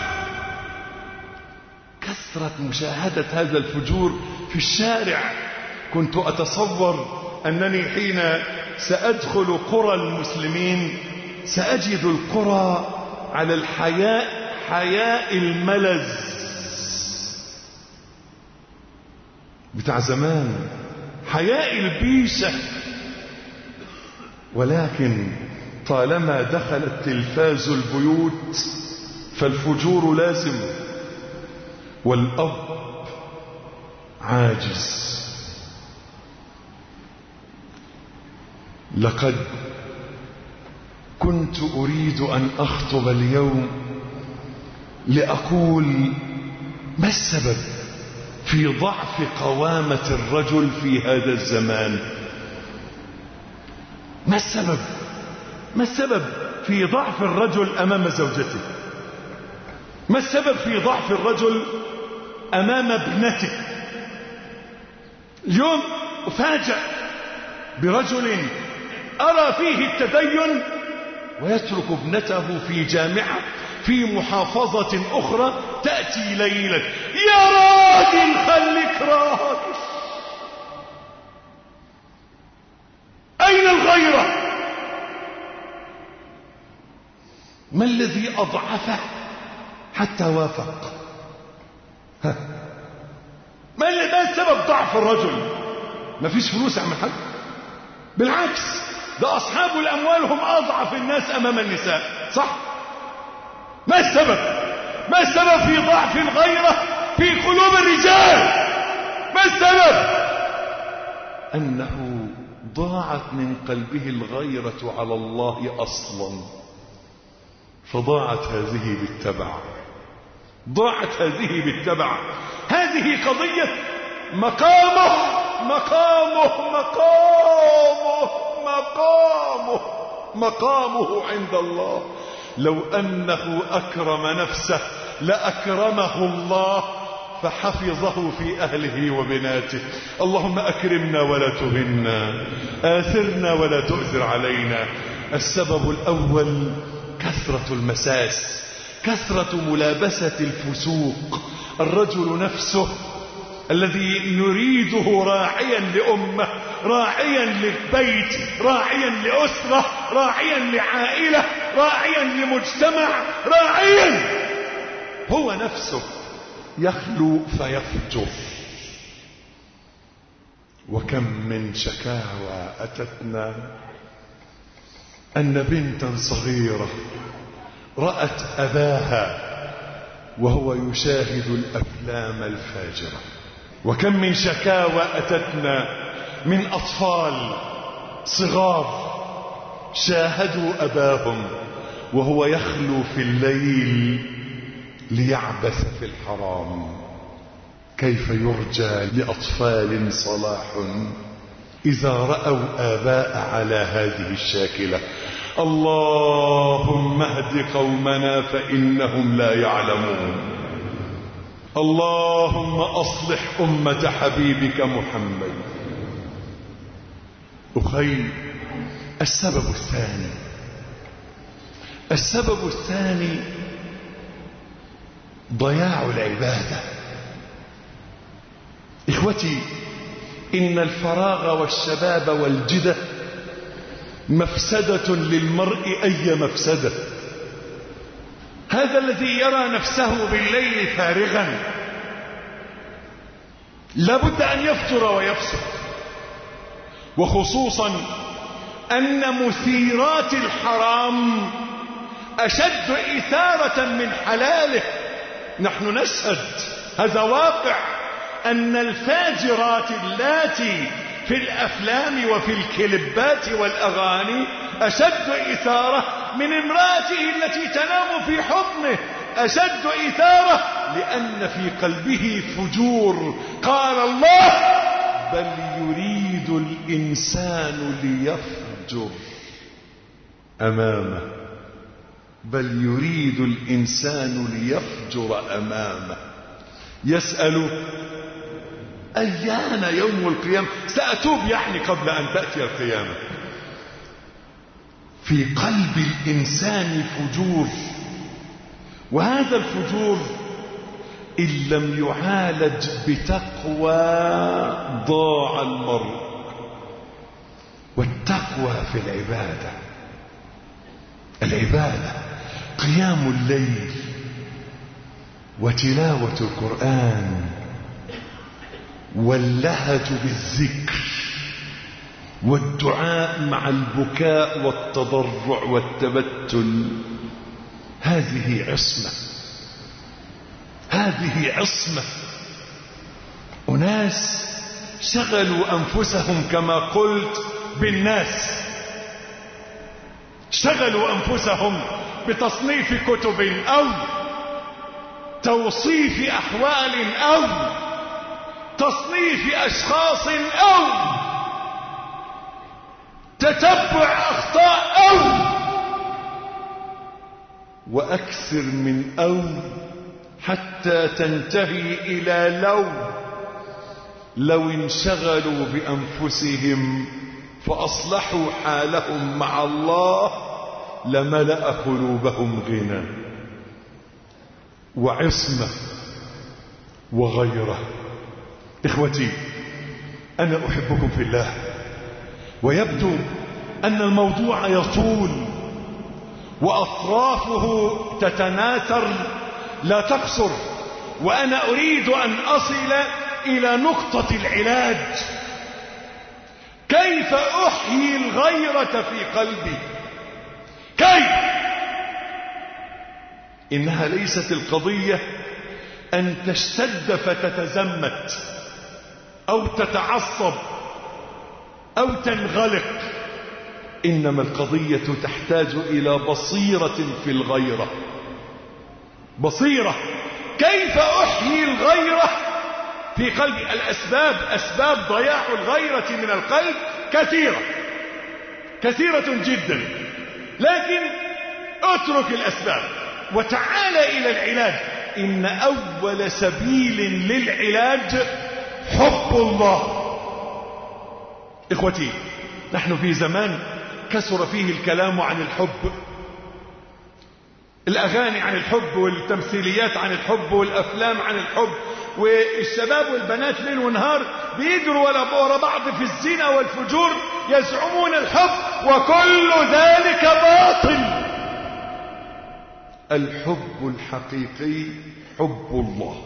كثرة مشاهدة هذا الفجور في الشارع. كنت أتصور أنني حين سأدخل قرى المسلمين سأجد القرى على الحياء، حياء الملز بتاع زمان، حياء البيشة. ولكن طالما دخل التلفاز البيوت فالفجور لازم، والأب عاجز. لقد كنت أريد أن أخطب اليوم لأقول ما السبب في ضعف قوامة الرجل في هذا الزمان؟ ما السبب؟ ما السبب في ضعف الرجل أمام زوجته؟ ما السبب في ضعف الرجل أمام ابنته؟ اليوم أفاجأ برجل أرى فيه التدين ويترك ابنته في جامعة في محافظة أخرى تأتي ليلا. يا راجل خليك راجل. أين الغيرة؟ ما الذي أضعفه حتى وافق؟ ما السبب ضعف الرجل؟ ما فيش فلوس يعمل حاجة، بالعكس ده أصحاب الأموال هم أضعف الناس أمام النساء، صح؟ ما السبب؟ ما السبب في ضعف الغيرة في قلوب الرجال؟ ما السبب؟ أنه ضاعت من قلبه الغيرة على الله أصلا، فضاعت هذه بالتبع، ضاعت هذه بالتبع. هذه قضية مقامه مقامه مقامه مقامه مقامه عند الله. لو أنه أكرم نفسه لأكرمه الله فحفظه في أهله وبناته. اللهم أكرمنا ولا تهنا، آثرنا ولا تؤثر علينا. السبب الأول كثرة المساس، كثرة ملابسة الفسوق. الرجل نفسه الذي نريده راعيا لأمة، راعيا للبيت، راعيا لأسرة، راعيا لعائلة، راعيا لمجتمع، راعيا، هو نفسه يخلو فيفجر. وكم من شكاوى أتتنا أن بنتا صغيرة رأت أباها وهو يشاهد الأفلام الفاجرة. وكم من شكاوى أتتنا من أطفال صغار شاهدوا أباهم وهو يخلو في الليل ليعبث في الحرام. كيف يرجى لأطفال صلاح إذا رأوا آباء على هذه الشاكلة؟ اللهم اهد قومنا فإنهم لا يعلمون. اللهم أصلح أمة حبيبك محمد. أخي، السبب الثاني، السبب الثاني ضياع العبادة. إخوتي، إن الفراغ والشباب والجدة مفسدة للمرء أي مفسدة. هذا الذي يرى نفسه بالليل فارغا لابد أن يفجر ويفسق، وخصوصا أن مثيرات الحرام أشد إثارة من حلاله. نحن نشهد، هذا واقع، أن الفاجرات اللاتي في الأفلام وفي الكليبات والأغاني أشد إثارة من امرأته التي تنام في حضنه، أشد إثارة لأن في قلبه فجور. قال الله: بل يريد الإنسان ليفجر أمامه، بل يريد الإنسان ليفجر أمامه، يسأل أيان يوم القيامة. سأتوب يعني قبل أن تأتي القيامة. في قلب الإنسان فجور، وهذا الفجور إن لم يعالج بتقوى ضاع المرء. والتقوى في العبادة، العبادة قيام الليل وتلاوة القرآن واللهج بالذكر والدعاء مع البكاء والتضرع والتبتل. هذه عصمة، هذه عصمة. أناس شغلوا أنفسهم كما قلت بالناس، شغلوا أنفسهم بتصنيف كتب أو توصيف أحوال أو تصنيف أشخاص أو تتبع أخطاء أو وأكثر من أو، حتى تنتهي إلى لو انشغلوا بأنفسهم فأصلحوا حالهم مع الله لملأ قلوبهم غنى وعصمة وغيرة. إخوتي، أنا أحبكم في الله، ويبدو أن الموضوع يطول وأطرافه تتناثر لا تقصر، وأنا أريد أن أصل إلى نقطة العلاج. كيف أحيي الغيرة في قلبي؟ كيف؟ إنها ليست القضية أن تشتد فتتزمت أو تتعصب أو تنغلق، إنما القضية تحتاج إلى بصيرة في الغيرة. بصيرة. كيف أحيي الغيرة في قلبي؟ الأسباب، أسباب ضياع الغيرة من القلب كثيرة كثيرة جدا، لكن اترك الأسباب وتعال إلى العلاج. إن أول سبيل للعلاج حب الله. إخوتي، نحن في زمان كثر فيه الكلام عن الحب، الأغاني عن الحب والتمثيليات عن الحب والأفلام عن الحب، والشباب والبنات ليل ونهار بيجروا ورا بعض في الزنا والفجور يزعمون الحب، وكل ذلك باطل. الحب الحقيقي حب الله،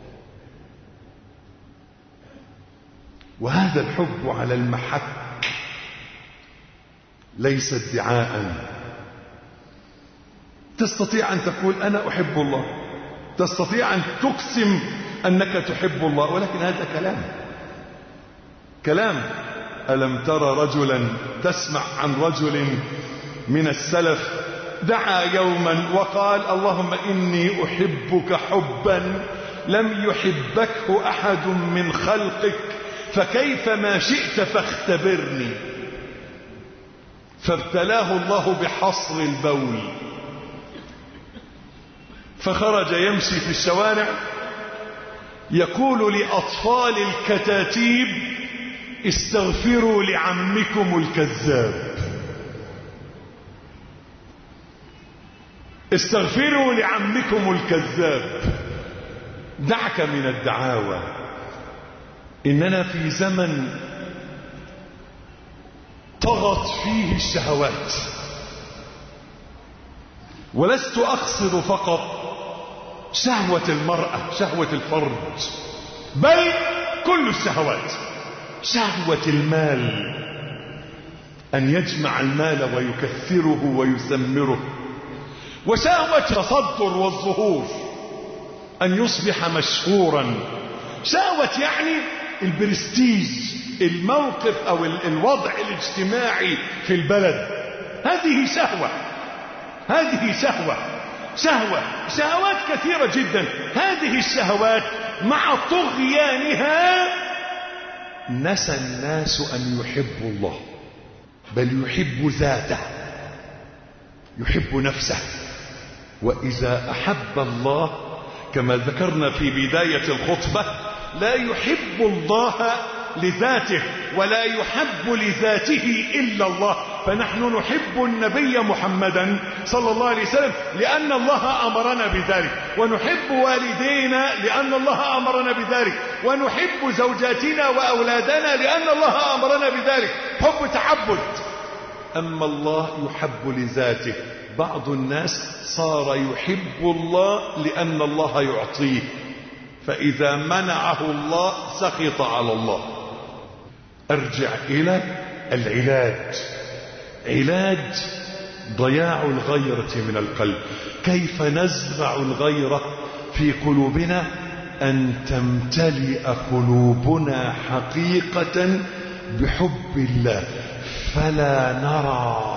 وهذا الحب على المحك ليس ادعاء. تستطيع أن تقول أنا أحب الله، تستطيع أن تقسم أنك تحب الله، ولكن هذا كلام. ألم ترى رجلا، تسمع عن رجل من السلف دعا يوما وقال اللهم إني أحبك حبا لم يحبكه أحد من خلقك، فكيف ما شئت فاختبرني. فابتلاه الله بحصر البول، فخرج يمشي في الشوارع يقول لأطفال الكتاتيب استغفروا لعمكم الكذاب، استغفروا لعمكم الكذاب. دعك من الدعاوى. إننا في زمن طغت فيه الشهوات، ولست أقصد فقط شهوة المرأة، شهوة الفرج، بل كل الشهوات. شهوة المال، أن يجمع المال ويكثره ويثمره، وشهوة التصدر والظهور، أن يصبح مشهورا. شهوة يعني البرستيج، الموقف أو الوضع الاجتماعي في البلد. هذه شهوة، هذه شهوة، شهوات كثيرة جدا. هذه الشهوات مع طغيانها نسى الناس أن يحبوا الله، بل يحب ذاته، يحب نفسه. وإذا أحب الله كما ذكرنا في بداية الخطبة لا يحب الله لذاته ولا يحب لذاته إلا الله. فنحن نحب النبي محمدا صلى الله عليه وسلم لأن الله أمرنا بذلك، ونحب والدينا لأن الله أمرنا بذلك، ونحب زوجاتنا وأولادنا لأن الله أمرنا بذلك. حب تعبد. أما الله يحب لذاته. بعض الناس صار يحب الله لأن الله يعطيه، فإذا منعه الله سخط على الله. أرجع إلى العلاج. علاج ضياع الغيرة من القلب. كيف نزرع الغيرة في قلوبنا؟ أن تمتلئ قلوبنا حقيقة بحب الله، فلا نرى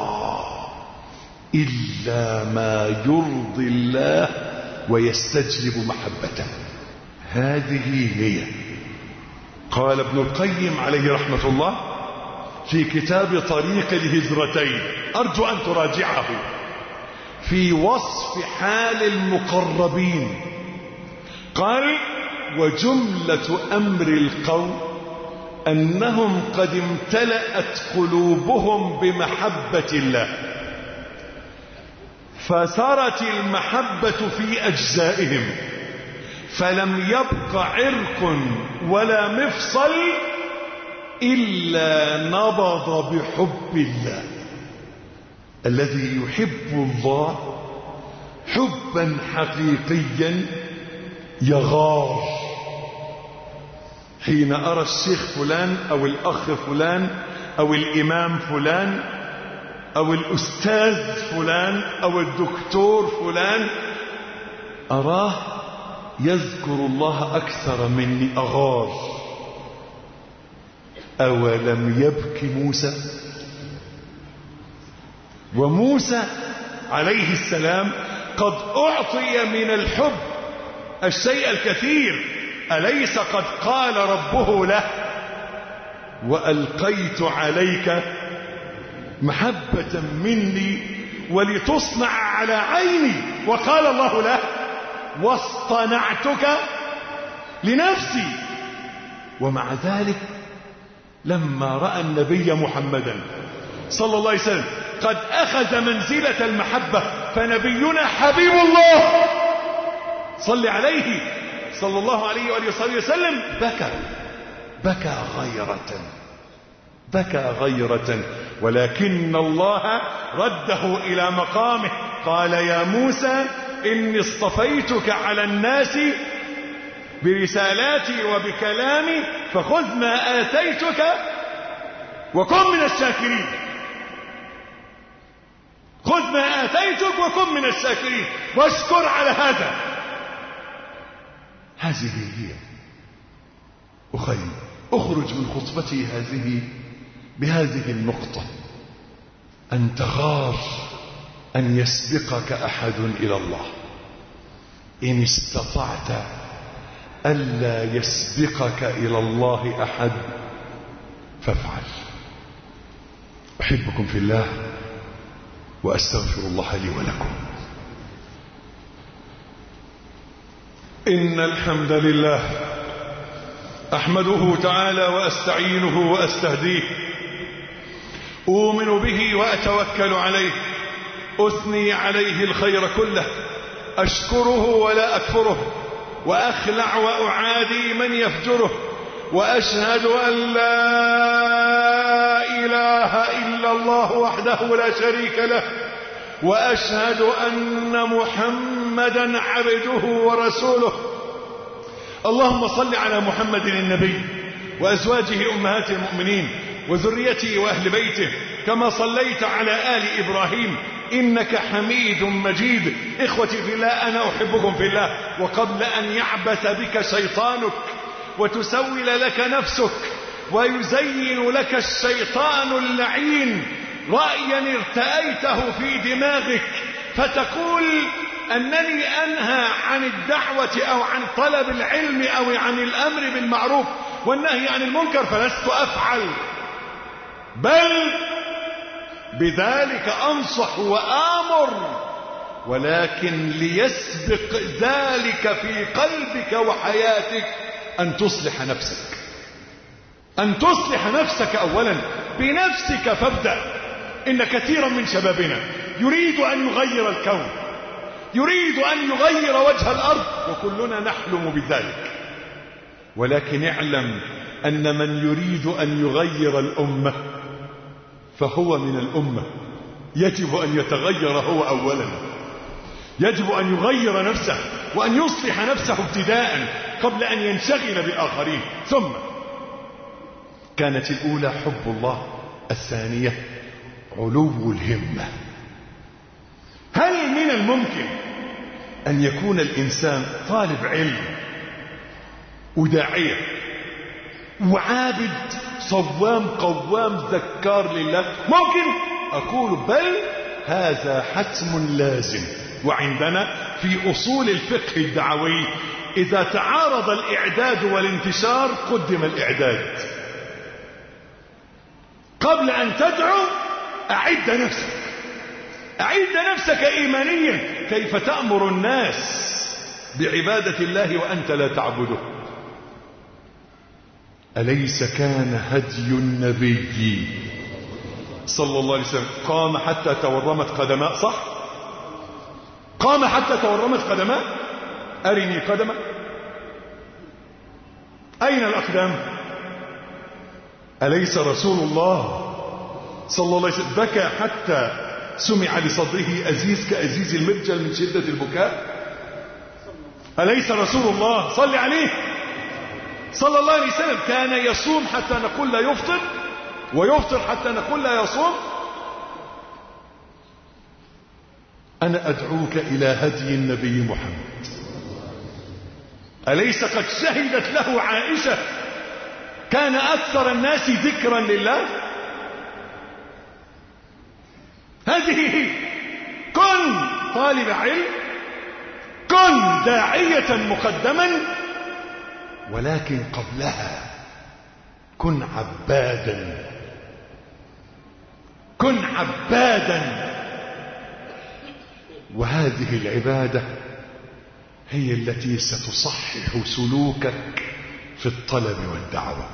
إلا ما يرضي الله ويستجلب محبته. هذه هي. قال ابن القيم عليه رحمة الله في كتاب طريق الهجرتين، أرجو أن تراجعه، في وصف حال المقربين، قال: وجملة أمر القوم أنهم قد امتلأت قلوبهم بمحبة الله، فسرت المحبة في أجزائهم، فلم يبق عرق ولا مفصل إلا نبض بحب الله. الذي يحب الله حبا حقيقيا يغار. حين أرى الشيخ فلان أو الأخ فلان أو الإمام فلان أو الأستاذ فلان أو الدكتور فلان، أراه يذكر الله أكثر مني، أغار. أولم يبك موسى؟ وموسى عليه السلام قد أعطي من الحب الشيء الكثير. أليس قد قال ربه له: وألقيت عليك محبة مني ولتصنع على عيني. وقال الله له: واصطنعتك لنفسي. ومع ذلك لما رأى النبي محمدا صلى الله عليه وسلم قد أخذ منزلة المحبة، فنبينا حبيب الله صلى عليه صلى الله عليه وآله وسلم بكى غيرة، ولكن الله رده إلى مقامه. قال: يا موسى إني اصطفيتك على الناس برسالاتي وبكلامي، فخذ ما آتيتك وكن من الشاكرين. خذ ما آتيتك وكن من الشاكرين، واشكر على هذا. هذه هي. أخي، أخرج من خطبتي هذه بهذه النقطة: أن تغار أن يسبقك أحد إلى الله. إن استطعت ألا يسبقك إلى الله أحد فافعل. أحبكم في الله وأستغفر الله لي ولكم. إن الحمد لله أحمده تعالى وأستعينه وأستهديه، أؤمن به وأتوكل عليه، أثني عليه الخير كله، أشكره ولا أكفره، وأخلع وأعادي من يفجره، وأشهد أن لا إله إلا الله وحده لا شريك له، وأشهد أن محمدا عبده ورسوله. اللهم صل على محمد النبي وأزواجه أمهات المؤمنين وذريته وأهل بيته كما صليت على آل إبراهيم إنك حميد مجيد. إخوتي في الله، أنا أحبكم في الله. وقبل أن يعبث بك شيطانك وتسول لك نفسك ويزين لك الشيطان اللعين رأيا ارتأيته في دماغك فتقول أنني أنهى عن الدعوة أو عن طلب العلم أو عن الأمر بالمعروف والنهي عن المنكر، فلست أفعل، بل بذلك أنصح وآمر، ولكن ليسبق ذلك في قلبك وحياتك أن تصلح نفسك، أن تصلح نفسك أولا بنفسك فابدأ. إن كثيرا من شبابنا يريد أن يغير الكون، يريد أن يغير وجه الأرض، وكلنا نحلم بذلك، ولكن اعلم أن من يريد أن يغير الأمة فهو من الأمة، يجب أن يتغير هو أولا، يجب أن يغير نفسه وأن يصلح نفسه ابتداء قبل أن ينشغل بالآخرين. ثم كانت الأولى حب الله، الثانية علو الهمة. هل من الممكن أن يكون الإنسان طالب علم وداعية وعابد صوام قوام ذكار لله؟ ممكن أقول بل هذا حتم لازم. وعندنا في أصول الفقه الدعوي إذا تعارض الإعداد والانتشار قدم الإعداد. قبل أن تدعو أعد نفسك، أعد نفسك إيمانيا. كيف تأمر الناس بعبادة الله وأنت لا تعبده؟ أليس كان هدي النبي صلى الله عليه وسلم قام حتى تورمت قدماء؟ صح؟ قام حتى تورمت قدماء. أرني قدماء، أين الأقدام؟ أليس رسول الله صلى الله عليه وسلم بكى حتى سمع لصدره أزيز كأزيز المرجل من شدة البكاء؟ أليس رسول الله صلى عليه صلى الله عليه وسلم كان يصوم حتى نقول لا يفطر، ويفطر حتى نقول لا يصوم؟ أنا أدعوك إلى هدي النبي محمد. أليس قد شهدت له عائشة كان أكثر الناس ذكرا لله؟ هذه هي. كن طالب علم، كن داعية مقدما، ولكن قبلها كن عبادا، كن عبادا. وهذه العبادة هي التي ستصحح سلوكك في الطلب والدعوة.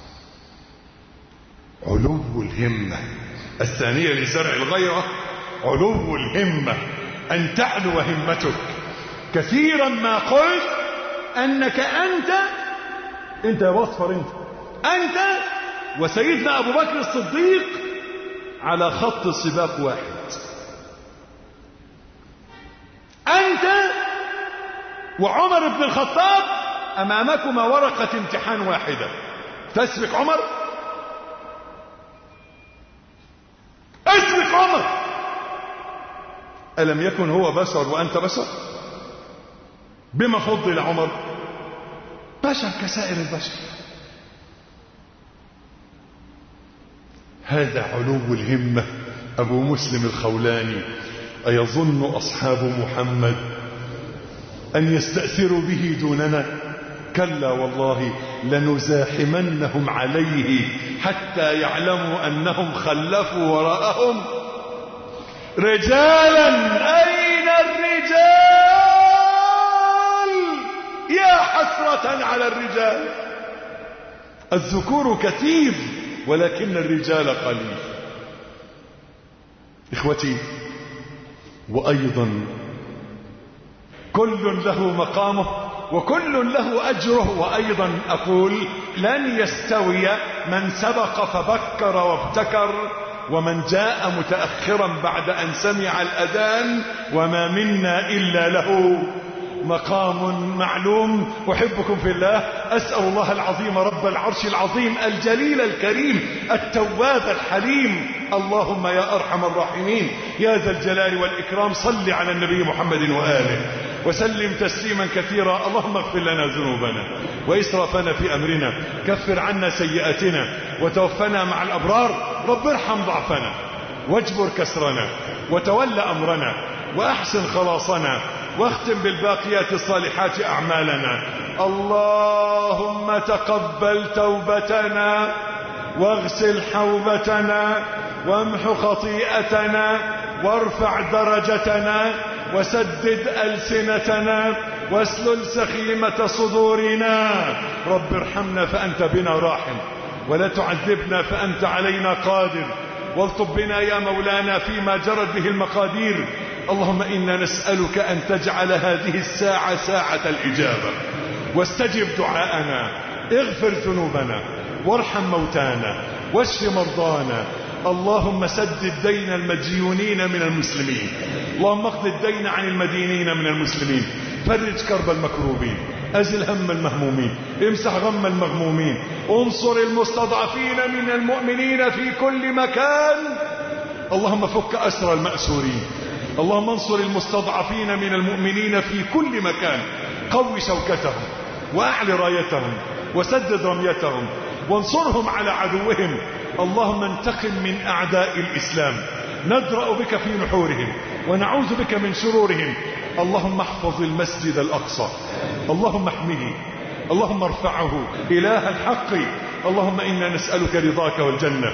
علو الهمة. الثانية لزرع الغيرة علو الهمة، أن تعلو همتك. كثيرا ما قلت أنك أنت يا بصفر، أنت وسيدنا أبو بكر الصديق على خط سباق واحد، أنت وعمر بن الخطاب أمامكما ورقة امتحان واحدة، تسبق عمر؟ اسبق عمر. ألم يكن هو بشر وأنت بشر؟ بما فضل عمر؟ بشر كسائر البشر. هذا علو الهمة. أبو مسلم الخولاني: أيظن أصحاب محمد أن يستأثروا به دوننا؟ كلا والله لنزاحمنهم عليه حتى يعلموا أنهم خلفوا وراءهم رجالا. أين الرجال؟ يا حسرة على الرجال. الذكور كثير ولكن الرجال قليل. إخوتي، وأيضا كل له مقامه وكل له أجره. وأيضا أقول لن يستوي من سبق فبكر وابتكر ومن جاء متأخرا بعد أن سمع الأذان، وما منا إلا له مقام معلوم. أحبكم في الله. أسأل الله العظيم رب العرش العظيم الجليل الكريم التواب الحليم، اللهم يا أرحم الراحمين يا ذا الجلال والإكرام، صل على النبي محمد وآله وسلم تسليما كثيرا. اللهم اغفر لنا ذنوبنا وإسرافنا في أمرنا، كفر عنا سيئاتنا وتوفنا مع الأبرار. رب ارحم ضعفنا واجبر كسرنا وتول أمرنا وأحسن خلاصنا، واختم بالباقيات الصالحات أعمالنا. اللهم تقبل توبتنا واغسل حوبتنا وامح خطيئتنا وارفع درجتنا وسدد ألسنتنا واسلل سخيمة صدورنا. رب ارحمنا فأنت بنا راحم، ولا تعذبنا فأنت علينا قادر، والطب بنا يا مولانا فيما جرت به المقادير. اللهم إنا نسألك أن تجعل هذه الساعة ساعة الإجابة، واستجب دعاءنا، اغفر ذنوبنا وارحم موتانا واشف مرضانا. اللهم سدد دين المديونين من المسلمين، اللهم اقض الدين عن المدينين من المسلمين، فرج كرب المكروبين، أزل هم المهمومين، امسح غم المغمومين، انصر المستضعفين من المؤمنين في كل مكان. اللهم فك أسر المأسورين، اللهم انصر المستضعفين من المؤمنين في كل مكان، قو شوكتهم وأعل رايتهم وسدد رميتهم وانصرهم على عدوهم. اللهم انتقم من أعداء الإسلام، ندرأ بك في نحورهم ونعوذ بك من شرورهم. اللهم احفظ المسجد الأقصى، اللهم احمه، اللهم ارفعه إله الحق. اللهم إنا نسألك رضاك والجنة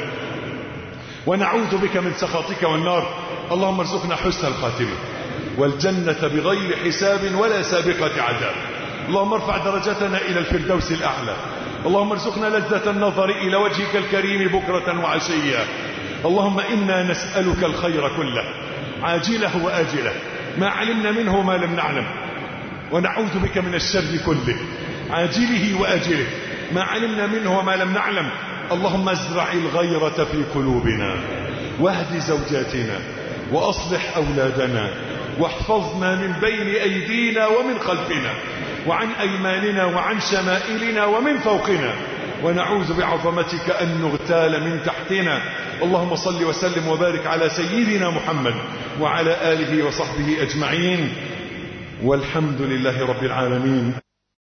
ونعوذ بك من سخطك والنار. اللهم ارزقنا حسن الخاتمة والجنة بغير حساب ولا سابقة عذاب. اللهم ارفع درجتنا إلى الفردوس الأعلى. اللهم ارزقنا لذة النظر إلى وجهك الكريم بكرة وعشيا. اللهم إنا نسألك الخير كله عاجله وآجله، ما علمنا منه وما لم نعلم، ونعوذ بك من الشر كله عاجله وآجله، ما علمنا منه وما لم نعلم. اللهم ازرع الغيرة في قلوبنا، واهد زوجاتنا، وأصلح أولادنا، واحفظنا من بين أيدينا ومن خلفنا وعن أيماننا وعن شمائلنا ومن فوقنا، ونعوذ بعظمتك أن نغتال من تحتنا. اللهم صل وسلم وبارك على سيدنا محمد وعلى آله وصحبه أجمعين، والحمد لله رب العالمين.